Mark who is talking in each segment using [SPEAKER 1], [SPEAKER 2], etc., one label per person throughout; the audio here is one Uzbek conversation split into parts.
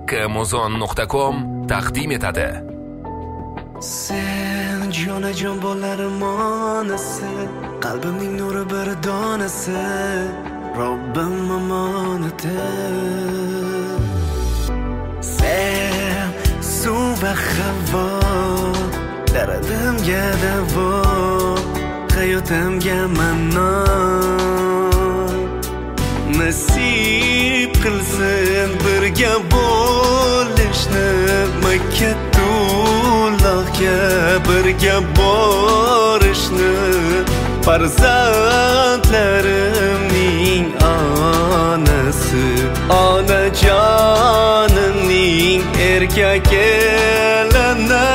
[SPEAKER 1] haqqimuzon.com taqdim etadi.
[SPEAKER 2] Sen jonajon bo'larim onasi, qalbimning nuri bir donasi, Robbim omonati. Sen suv va havo, dardimga davo, hayotimga ma'no. Nasib qilsin birga bo'lishni, Makkatullohga birga borishni, farzandlarimning onasi, onajonimning erkak kelini.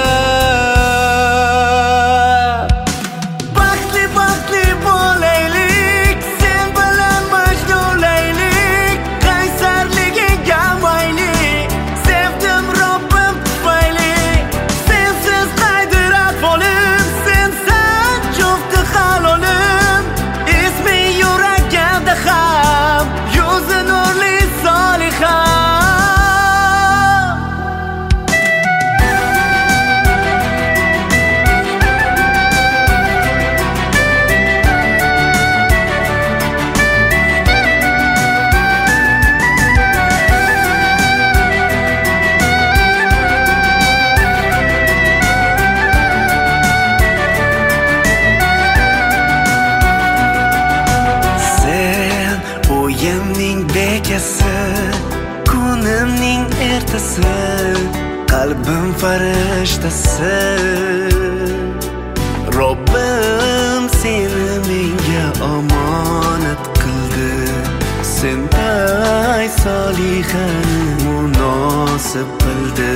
[SPEAKER 2] Kunimning ertasi, qalbim farishtasi. Robbim seni menga omonat qildi, senday solihani munosib bildi.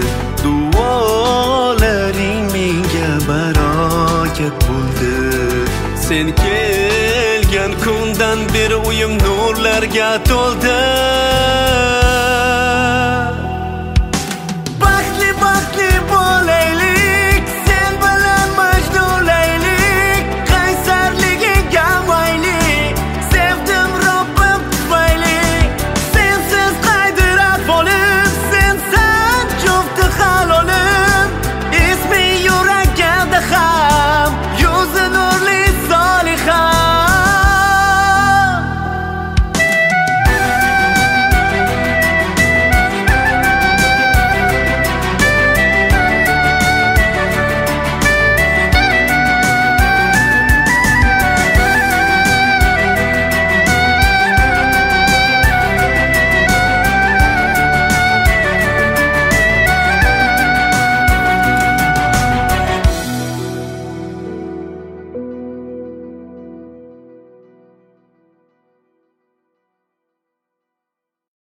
[SPEAKER 2] Duolaring menga barokat bo'ldi. Sen kelgan kundan beri uyim nurlarga to'ldi.